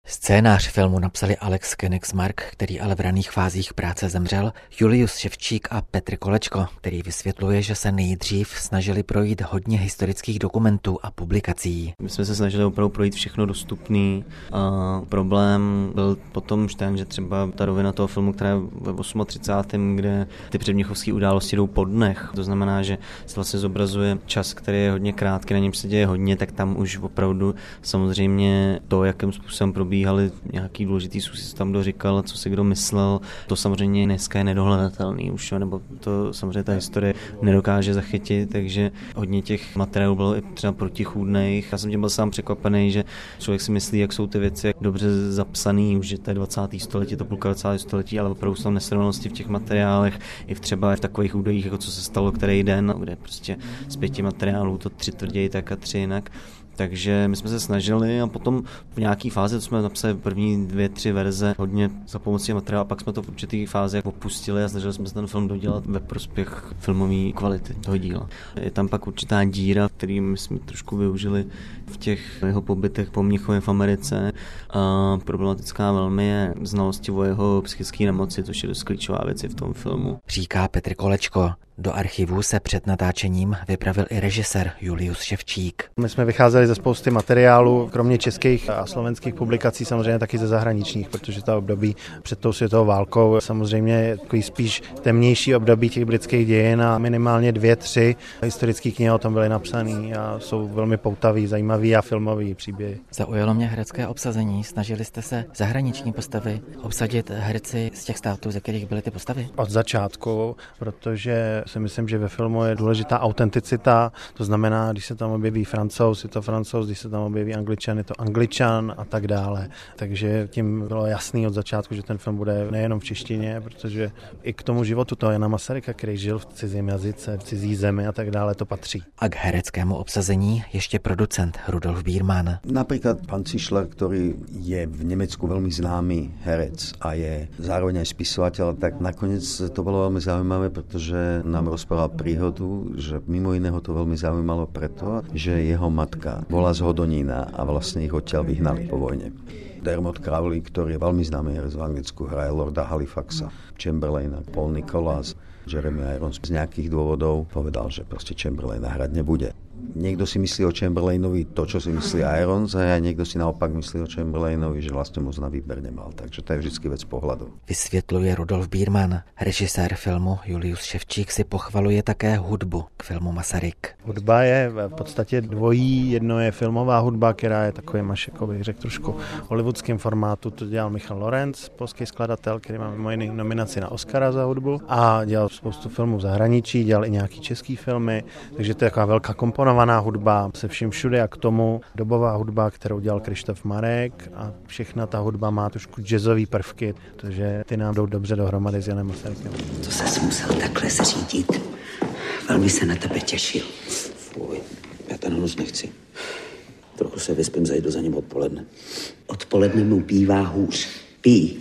Scénář filmu napsali Alex Königsmark, který ale v raných fázích práce zemřel, Julius Ševčík a Petr Kolečko, který vysvětluje, že se nejdřív snažili projít hodně historických dokumentů a publikací. My jsme se snažili opravdu projít všechno dostupný a problém byl potom ten, že třeba ta rovina toho filmu, která je ve 38., kde ty předměchovské události jdou po dnech, to znamená, že se vlastně zobrazuje čas, který je hodně krátký, na něm se děje hodně, tak tam už opravdu samozřejmě to, jakým způsobem probíhaly nějaký důležitý způsob, tam kdo říkal, co si kdo myslel, to samozřejmě dneska je nedohledatelný už, nebo to samozřejmě ta historie nedokáže zachytit, takže hodně těch materiálů bylo i třeba protichůdných. Já jsem tím byl sám překvapený, že člověk si myslí, jak jsou ty věci dobře zapsaný, už je to 20. století, to půlka 20. století, ale opravdu jsou tam nesrovnalosti v těch materiálech, i třeba v takových údajích, jako co se stalo který den, kde prostě z 5 materiálů to 3 tvrději tak a 3 jinak. Takže my jsme se snažili a potom v nějaké fázi, to jsme napsali první 2-3 verze hodně za pomocí materiálu, a pak jsme to v určitý fázi opustili a snažili jsme se ten film dodělat ve prospěch filmové kvality toho díla. Je tam pak určitá díra, který my jsme trošku využili v těch jeho pobytech po Mnichově v Americe. A problematická velmi je znalosti o jeho psychické nemoci, což je dost klíčová věc v tom filmu. Říká Petr Kolečko. Do archivu se před natáčením vypravil i režisér Julius Ševčík. My jsme vycházeli ze spousty materiálů, kromě českých a slovenských publikací, samozřejmě taky ze zahraničních, protože ta období před tou světovou válkou samozřejmě je takový spíš temnější období těch britských dějin a minimálně 2-3 historické knihy o tom byly napsané a jsou velmi poutavý, zajímavý a filmový příběhy. Zaujalo mě herecké obsazení. Snažili jste se zahraniční postavy obsadit herci z těch států, ze kterých byly ty postavy? Od začátku, protože si myslím, že ve filmu je důležitá autenticita, to znamená, když se tam objeví Francouz, je to Francouz, když se tam objeví Angličan, je to Angličan a tak dále. Takže tím bylo jasný od začátku, že ten film bude nejenom v češtině, protože i k tomu životu toho Jana Masaryka, který žil v cizím jazyce, v cizí zemi a tak dále, to patří. A k hereckému obsazení ještě producent Rudolf Biermann. Napríklad pán Cišler, ktorý je v Nemecku veľmi známy herec a je zároveň aj spisovateľ, tak nakoniec to bolo veľmi zaujímavé, pretože nám rozprával príhodu, že mimo iného to veľmi zaujímalo preto, že jeho matka bola z Hodonína a vlastne ich odtiaľ vyhnali po vojne. Dermot Crowley, ktorý je veľmi známy herec v Anglicku, hraje Lorda Halifaxa, Chamberlaina, Paul Nicholas, Jeremy Irons z nejakých dôvodov povedal, že proste Chamberlaina hrať nebude. Niekto si myslí o Chamberlainovi to, čo si myslí Irons, a niekto si naopak myslí o Chamberlainovi, že vlastne moc na výber nemal. Takže to je vždycky vec pohľadu. Vysvětluje Rudolf Biermann. Režisér filmu Julius Ševčík si pochvaluje také hudbu k filmu Masaryk. Hudba je v podstatě dvojí. Jedno je filmová hudba, která je takovým až, jako bych řekl, trošku hollywoodském formátu. To dělal Michal Lorenz, polský skladatel, který má mimo jiných nominaci na Oscara za hudbu a dělal spoustu filmů v zahraničí, dělal i nějaký český filmy, takže to je taková velká komponovaná hudba se vším všude a k tomu dobová hudba, kterou dělal Krištof Marek a všechna ta hudba má trošku jazzový prvky, takže ty nám jdou dobře dohromady s Janem Masarykem. To ses musel takhle zřídit. Velmi se na tebe těšil. Fuj, já ten noc nechci. Trochu se vyspím, zajdu za ním odpoledne. Odpoledne mu bývá hůř. Pí.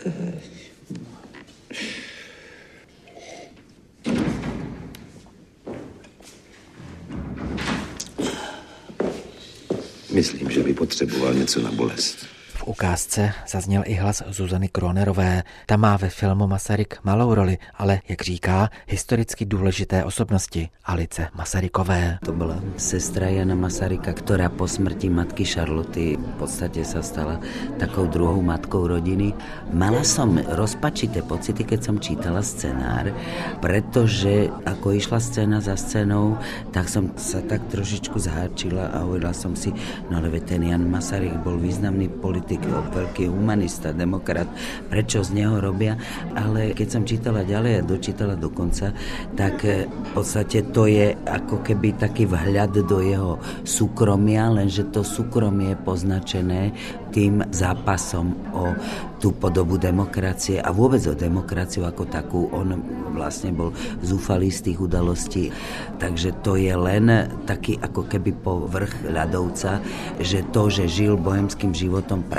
Myslím, že by potřeboval něco na bolest. V ukázce zazněl i hlas Zuzany Kronerové. Ta má ve filmu Masaryk malou roli, ale, jak říká, historicky důležité osobnosti Alice Masarykové. To byla sestra Jana Masaryka, která po smrti matky Charloty v podstatě se stala takou druhou matkou rodiny. Mala som rozpačité pocity, keď som čítala scenár, pretože ako išla scéna za scénou, tak som sa tak trošičku zháčila a hovorila som si, no ale ten Jan Masaryk bol významný politik, veľký humanista, demokrat, prečo z neho robia, ale keď som čítala ďalej a dočítala do konca, tak v podstate to je ako keby taký vhľad do jeho súkromia, lenže to súkromie je poznačené tým zápasom o tú podobu demokracie a vôbec o demokraciu ako takú. On vlastne bol zúfalý z tých udalostí, takže to je len taký ako keby povrch ľadovca, že to, že žil bohemským životom,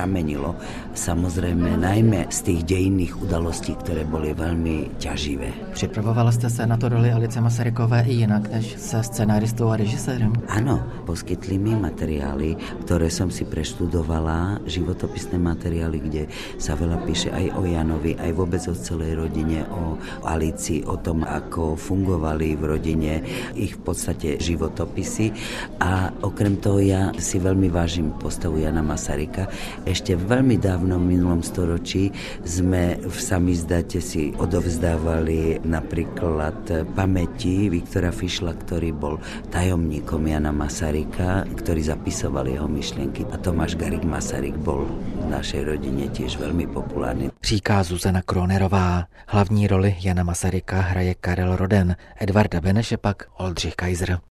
pramenilo. Samozrejme, najmä z tých dejinných udalostí, ktoré boli veľmi ťaživé. Připravovala jste se na to roli Alice Masarykové i jinak než se scenáristou a režisérem? Áno, poskytli mi materiály, ktoré som si preštudovala, životopisné materiály, kde sa veľa píše aj o Janovi, aj vôbec o celej rodine, o Alici, o tom, ako fungovali v rodine ich v podstate životopisy. A okrem toho ja si veľmi vážim postavu Jana Masaryka. Ešte veľmi dávno v minulom storočí sme v Samizdate si odovzdávali napríklad pamäti Viktora Fišla, ktorý bol tajomníkom Jana Masaryka, ktorý zapisoval jeho myšlienky. A Tomáš Garrigue Masaryk bol v našej rodine tiež veľmi populárny. Říká Zuzana Kronerová. Hlavní roli Jana Masaryka hraje Karel Roden, Edvarda Beneše pak Oldřich Kaiser.